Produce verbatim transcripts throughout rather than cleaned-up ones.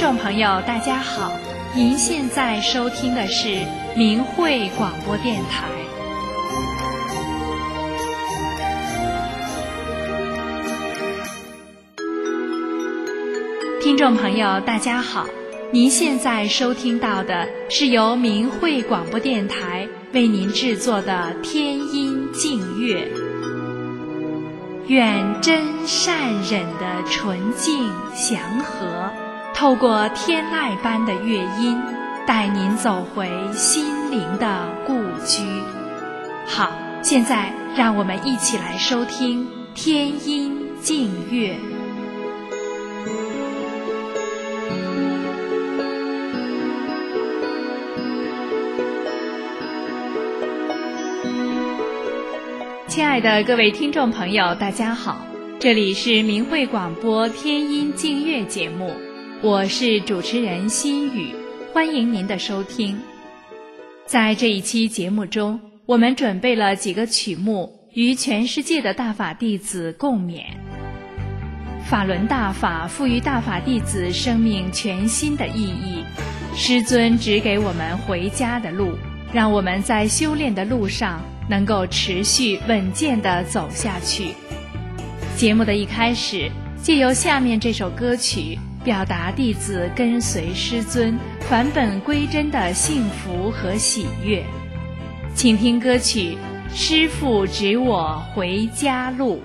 众朋友大家好，您现在收听的是明慧广播电台。听众朋友大家好，您现在收听到的是由明慧广播电台为您制作的天音净乐。愿真善忍的纯净祥和，透过天籁般的乐音，带您走回心灵的故居。好，现在让我们一起来收听天音净乐。亲爱的各位听众朋友大家好，这里是明慧广播天音净乐节目，我是主持人心雨，欢迎您的收听。在这一期节目中，我们准备了几个曲目与全世界的大法弟子共勉。法轮大法赋予大法弟子生命全新的意义，师尊指给我们回家的路，让我们在修炼的路上能够持续稳健地走下去。节目的一开始，借由下面这首歌曲，表达弟子跟随师尊返本归真的幸福和喜悦。请听歌曲《师父指我回家路》。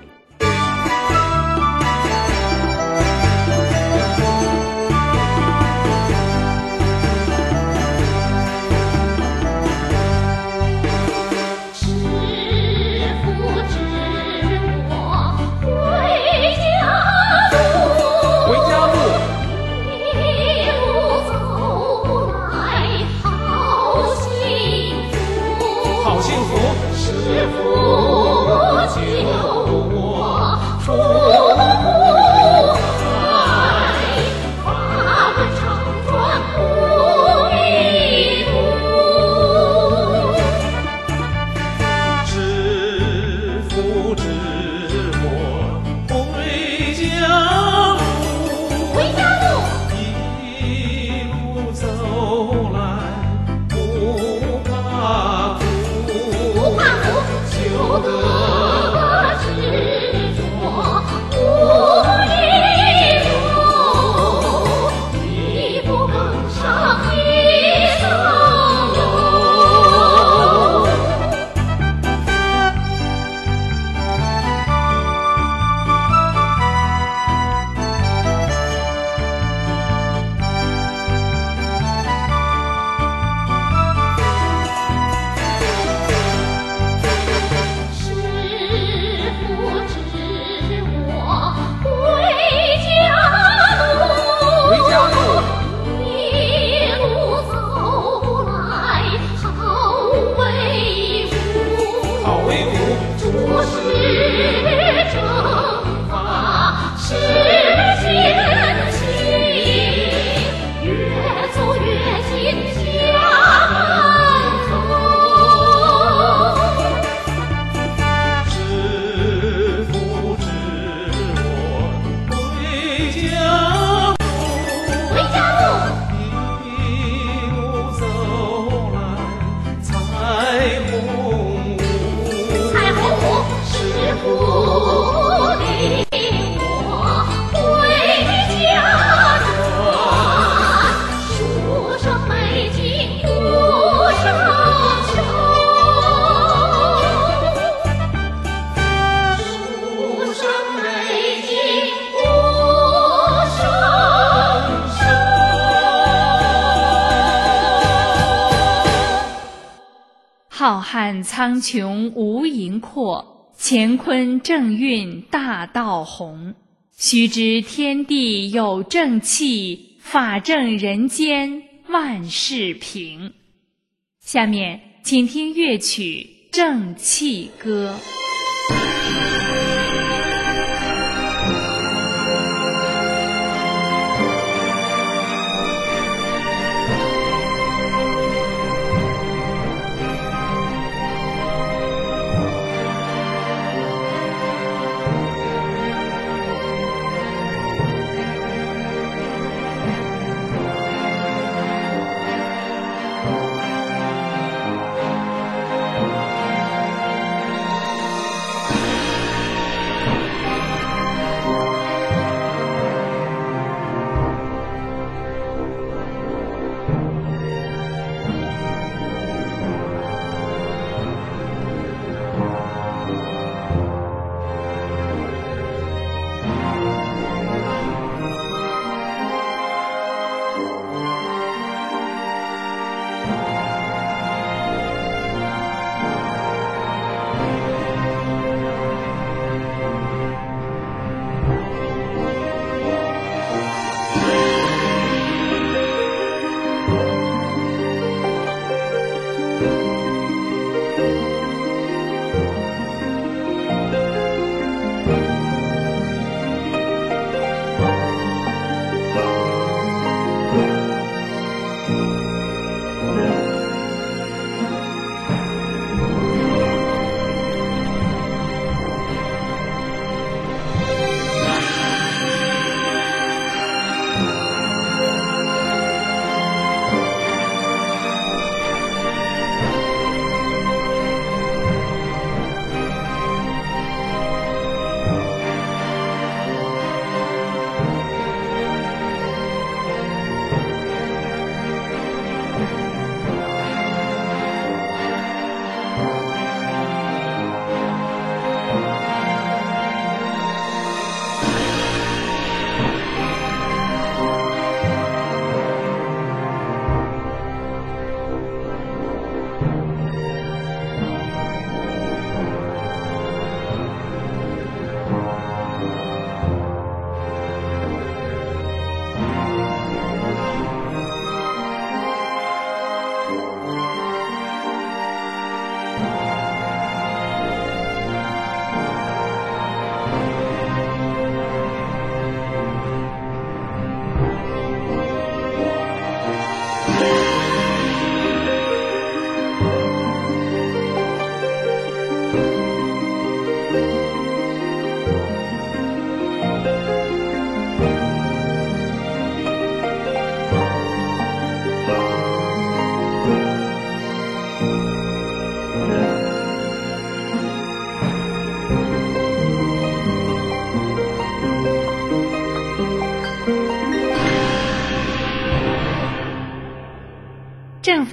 浩瀚苍穹无垠阔，乾坤正运大道宏。须知天地有正气，法正人间万事平。下面请听乐曲《正气歌》。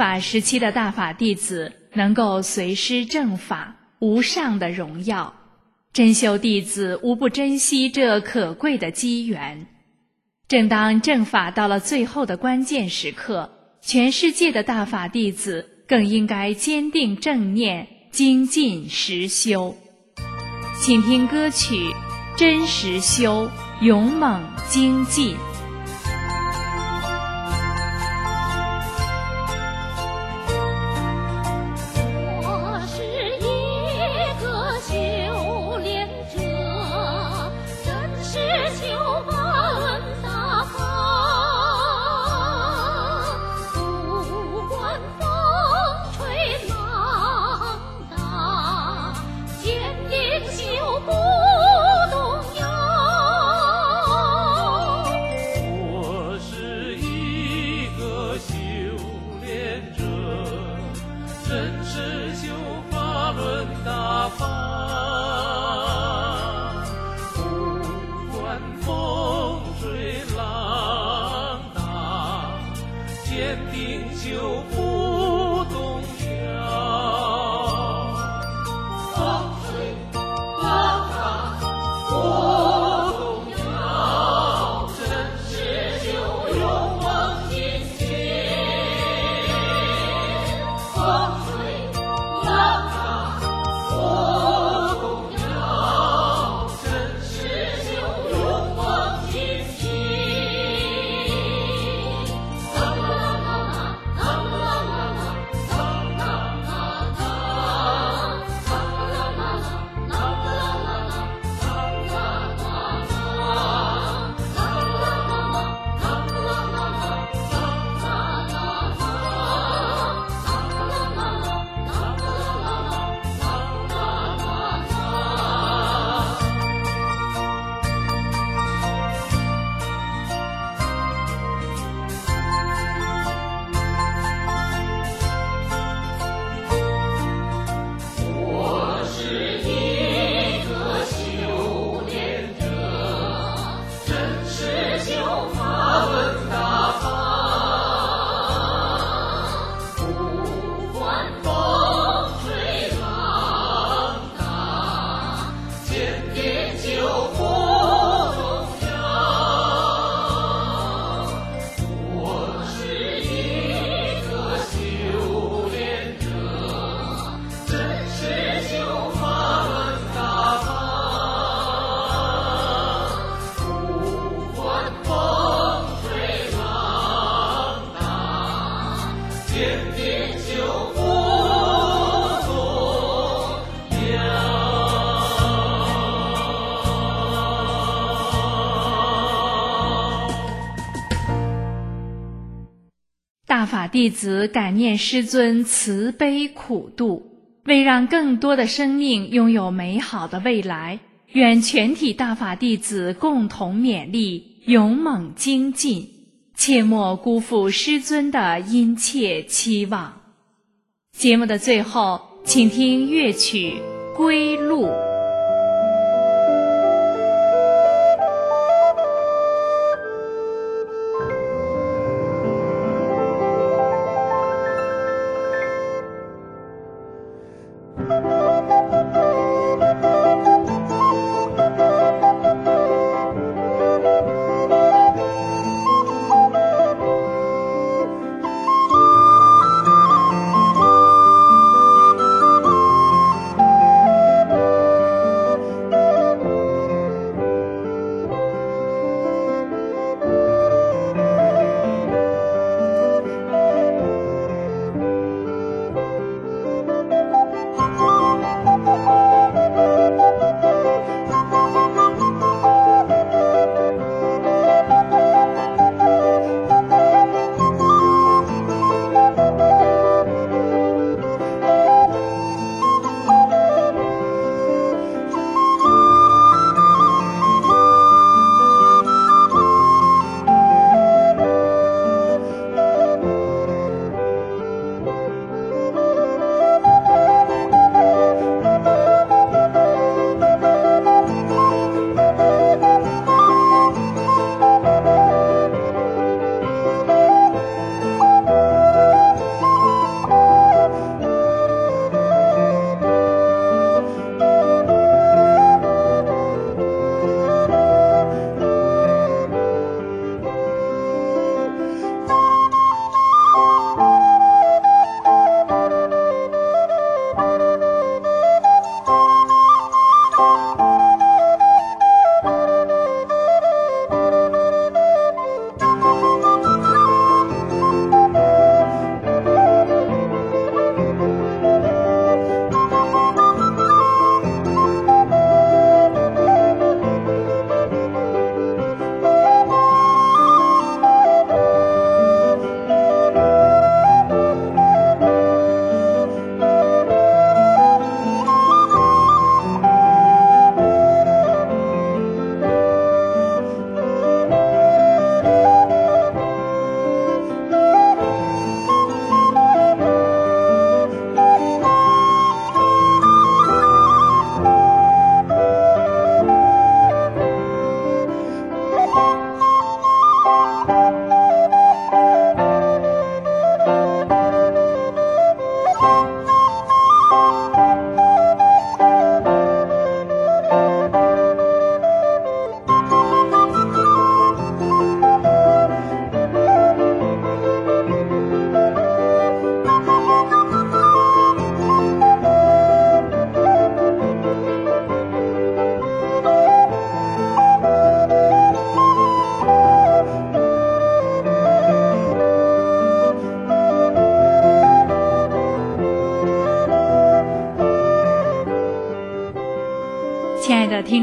法时期的大法弟子能够随师正法，无上的荣耀，真修弟子无不珍惜这可贵的机缘。正当正法到了最后的关键时刻，全世界的大法弟子更应该坚定正念，精进实修。请听歌曲《真实修，勇猛精进》。大法弟子感念师尊慈悲苦度，为让更多的生命拥有美好的未来，愿全体大法弟子共同勉励，勇猛精进，切莫辜负师尊的殷切期望。节目的最后，请听乐曲《归路》。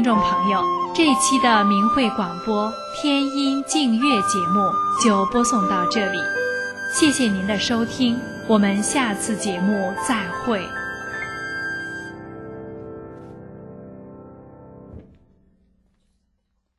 众朋友，这一期的明慧广播天音净月节目就播送到这里，谢谢您的收听，我们下次节目再会。